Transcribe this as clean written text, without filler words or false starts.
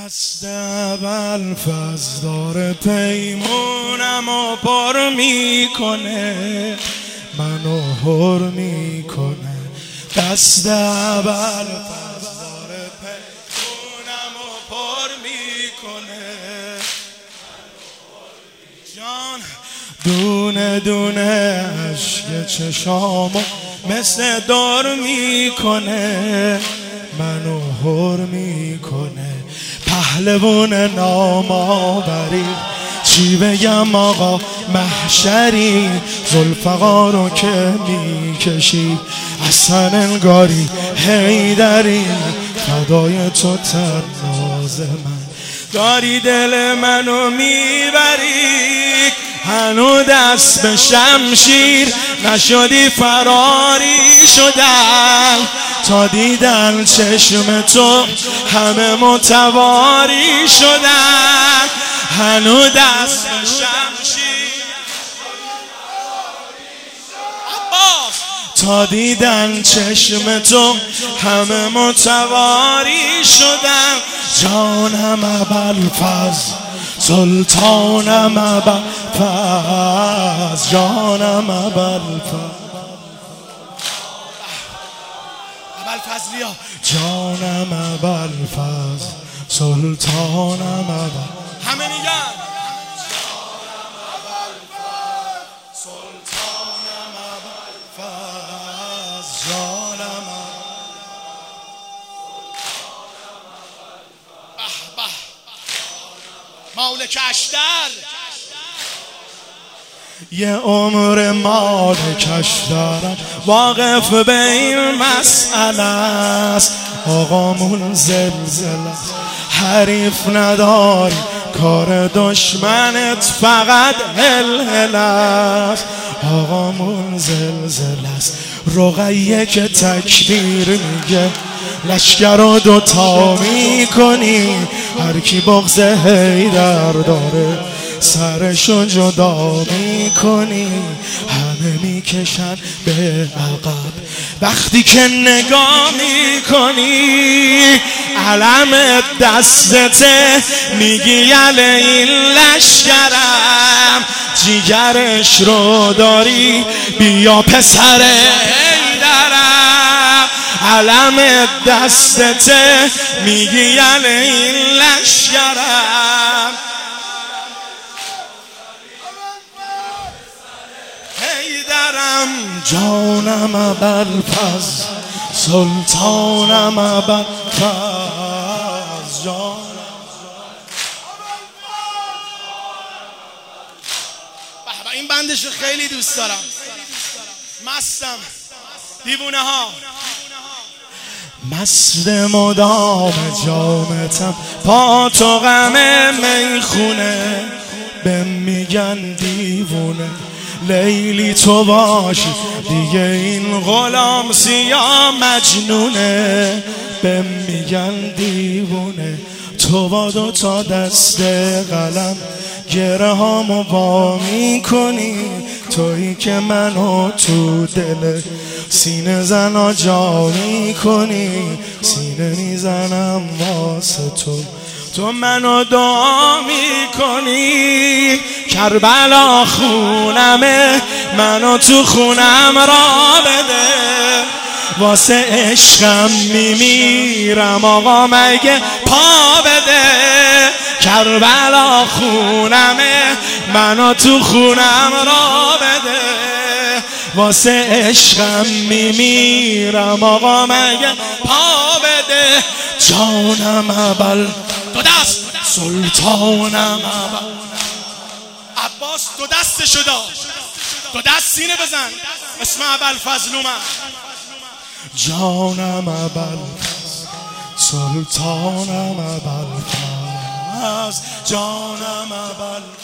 دست ابوالفضل داره پیمونم و پر میکنه، منو هر میکنه. دست ابوالفضل داره پیمونم و پر میکنه، جان دونه دونه عشق چشامو مثل دار میکنه، منو هر میکنه. پهلوان نامآوری چی بگم آقا محشری، ذوالفقارو که میکشی اصلا انگاری حیدری. فدای تو تناز من داری دل منو میبری، هنو دست به شمشیر نشدی فراری شدن، تا دیدن چشم تو همه متواری شدن. هنو دست به شمشیر تا دیدن چشم تو همه متواری شدن. جانم ابوالفضل سلطانم ابوالفضل، جانم ابوالفضل ابوالفضلیا، جانم ابوالفضل سلطانم ابوالفضل. همه میگن جانم ابوالفضل سلطانم ابوالفضل، جانم مالک اشتر. یه عمر مالک اشترم واقف به این مسئله است، آقامون زلزله است، حریف نداری کار دشمنت فقط هلهله است. آقامون زلزله است، رقیه که تکبیر میگه لشکر رو دوتا میکنی، هر کی بغض حیدر داره سرشو جدا میکنی. همه میکشن به عقب وقتی که نگاه میکنی، علم دستته میگی یله این لشکرم، جیگرش رو داری بیا پسر حیدرم. علم دستته میگی یله این لشکرم، حیدرم. جانم ابوالفضل سلطانم ابوالفضل، جانم. این بندشو خیلی دوست دارم، مستم دیوونه ها، مست مدام جامتم پا تو غم میخونه، به میگن دیوونه لیلی تو باشی دیگه این غلام سیاه مجنونه، به میگن دیوونه. تو با دو تا دست قلم گره هامو با میکنی، تویی که منو تو دل سینه زنا جا میکنی، سینه میزنم واسه تو، تو منو دعا میکنی. کربلا خونمه منو تو خونم را بده، واسه عشقم میمیرم آقا مگه پا بده. کربلا خونمه منو تو خونم را بده، واسه عشقم میمیرم آقا مگه پا بده. جانم دو دست سلطانم عباس دو دستشو داد، دو دست سینه بزن اسم ابوالفضل اومد. جانم ابوالفضل سلطانم ابوالفضل، جانم ابوالفضل.